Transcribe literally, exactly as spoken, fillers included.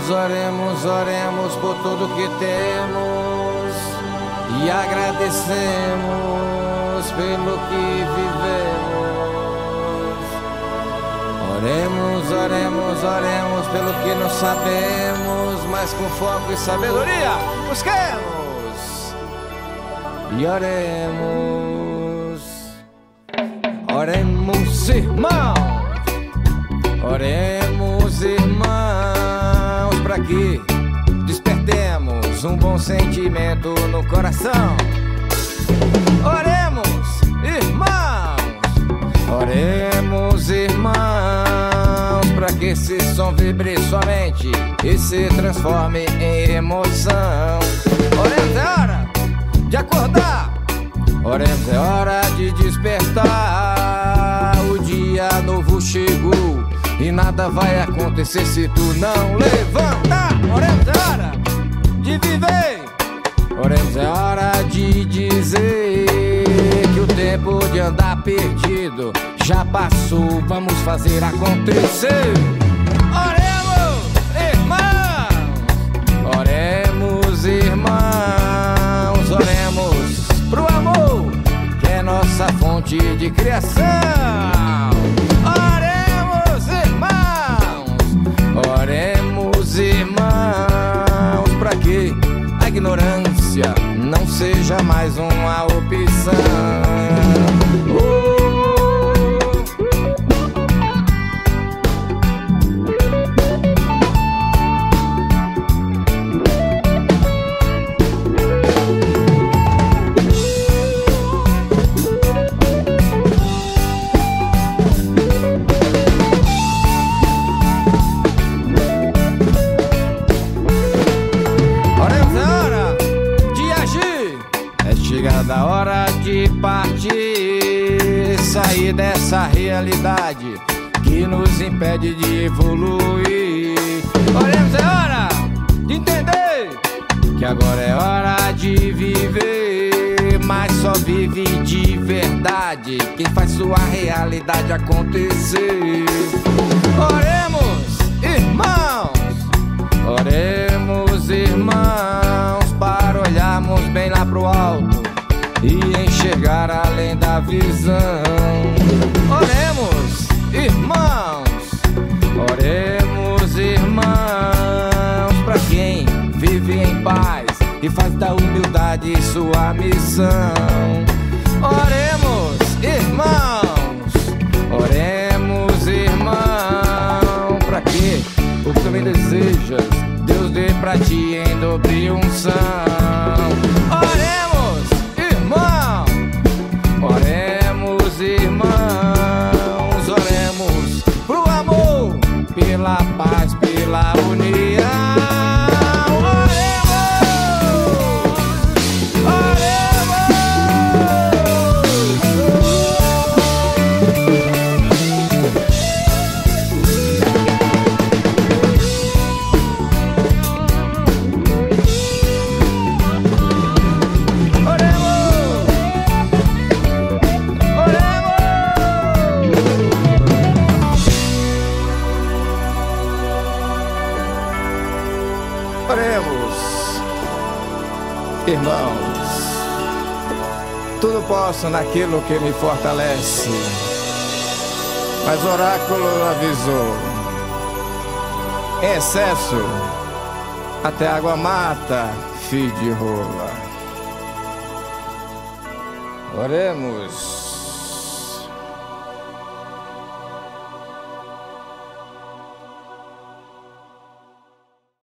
Oremos, oremos, oremos por tudo que temos e agradecemos pelo que vivemos. Oremos, oremos, oremos pelo que não sabemos, mas com foco e sabedoria busquemos e oremos. Oremos, irmãos, oremos, irmãos, para que despertemos um bom sentimento no coração. Oremos, irmãos, oremos, irmãos, para que esse som vibre somente e se transforme em emoção. Oremos, é hora de acordar, oremos, é hora de despertar. O dia novo chegou e nada vai acontecer se tu não levantar. Oremos, é hora de viver, oremos, é hora de dizer que o tempo de andar perdido já passou, vamos fazer acontecer. Oremos, irmãos, oremos, irmãos, oremos pro amor, que é nossa fonte de criação. Oremos, irmãos, oremos, irmãos, pra que a ignorância não seja mais uma opção. Oh. Chegada a hora de partir, sair dessa realidade que nos impede de evoluir. Oremos, é hora de entender que agora é hora de viver, mas só vive de verdade quem faz sua realidade acontecer. Oremos, irmãos, oremos, irmãos, para olharmos bem lá pro alto e enxergar além da visão. Oremos, irmãos, oremos, irmãos, pra quem vive em paz e faz da humildade sua missão. Oremos, irmãos, oremos, irmão, pra que o que também desejas Deus dê pra ti em dobre unção. Oremos, irmão, oremos, irmãos, oremos pro amor, pela paz, pela união. Oremos, irmãos, tudo posso naquilo que me fortalece, mas o oráculo avisou, em excesso até água mata, filho de rola. Oremos.